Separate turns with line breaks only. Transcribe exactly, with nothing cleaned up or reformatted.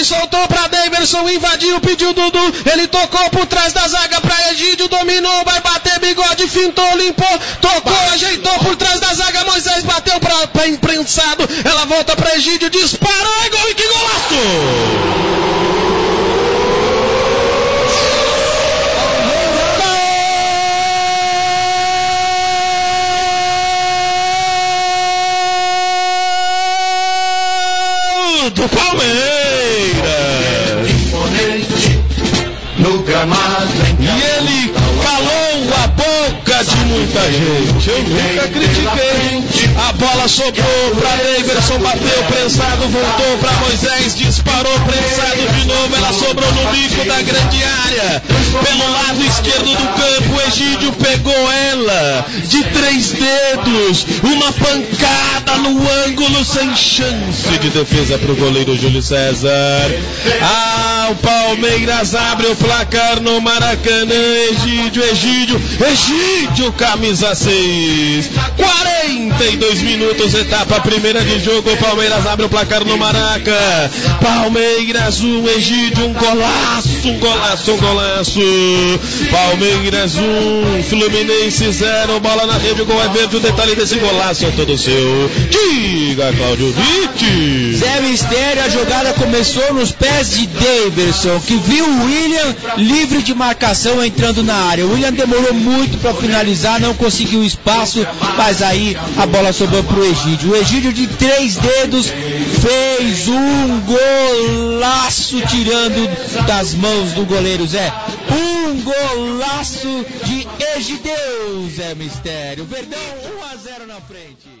soltou pra Daverson, invadiu, pediu Dudu, ele tocou por trás da zaga pra Egídio, dominou, vai bater, Bigode, fintou, limpou, tocou, ajeitou por trás da zaga, Moisés bateu pra, pra imprensado, ela volta pra Egídio, disparou, é gol, e que golaço! Do Palmeiras. E ele calou a boca de muita gente. Eu nunca critiquei. A bola sobrou pra Daverson, bateu, prensado, voltou pra Moisés, disparou, prensado de novo. Ela sobrou no bico da grande área. Pelo lado esquerdo do campo, Egídio pegou ela de três dedos. Uma pancada no ângulo, sem chance de defesa pro goleiro Júlio César. Ah, o Palmeiras abre o placar no Maracanã. Egídio, Egídio, Egídio, camisa seis. quarenta e dois minutos, etapa primeira de jogo. O Palmeiras abre o placar no Maraca. Palmeiras um, Egídio, um golaço, um golaço, um golaço. Palmeiras um, Fluminense zero. Bola na rede, o gol é verde. O detalhe desse golaço é todo seu. Diga, Cláudio Vitti.
Zé Mistério, a jogada começou nos pés de Daverson, que viu o William livre de marcação entrando na área. O William demorou muito para finalizar, não conseguiu espaço, mas aí a bola sobrou pro Egídio. O Egídio de três dedos fez um golaço tirando das mãos do goleiro Zé. Um golaço de Egideu, Zé Mistério. Verdão um a zero na frente.